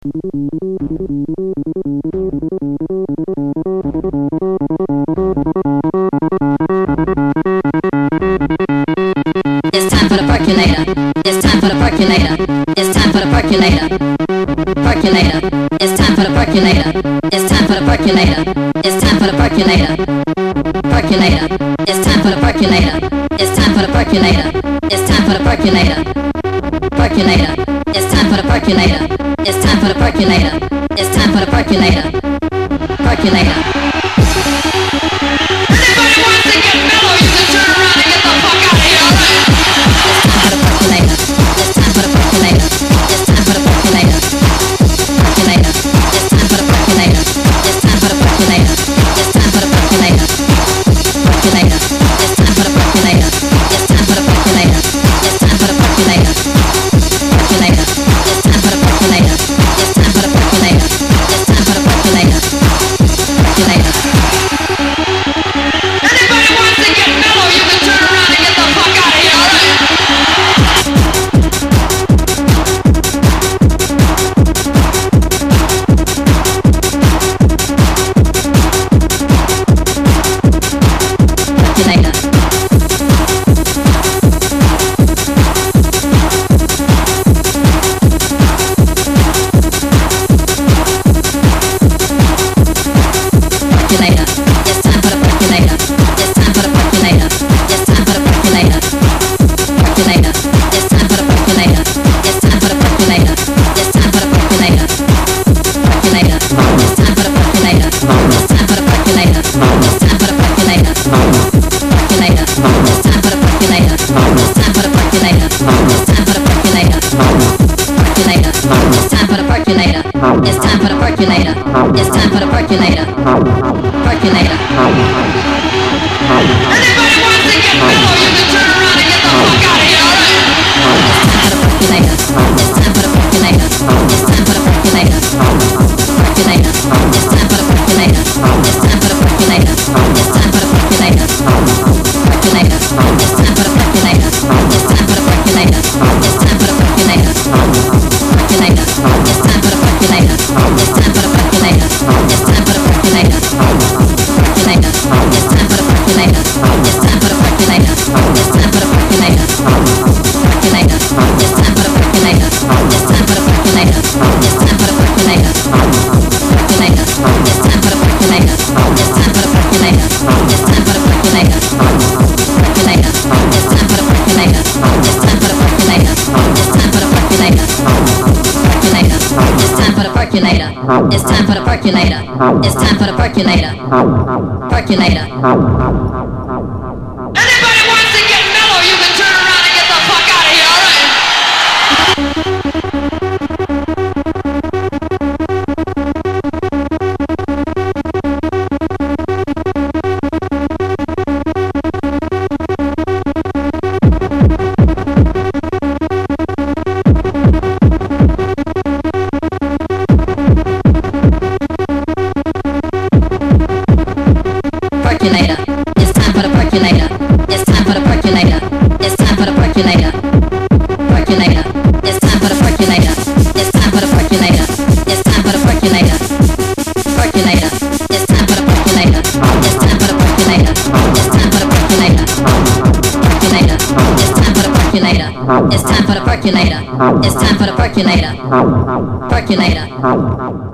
It's time for the percolator. It's time for the percolator. Percolator. Anybody wants to get mellow, you can turn around and get the fuck out of here, alright? It's time for the percolator. It's time for the percolator. It's time for the percolator. Percolator. It's time for the percolator. It's time for the percolator. It's time for the percolator. Percolator. It's time for the percolator. It's time for the percolator. It's time for the percolator. Percolator. It's time for the percolator. It's time for the percolator. It's time for the percolator. Percolator.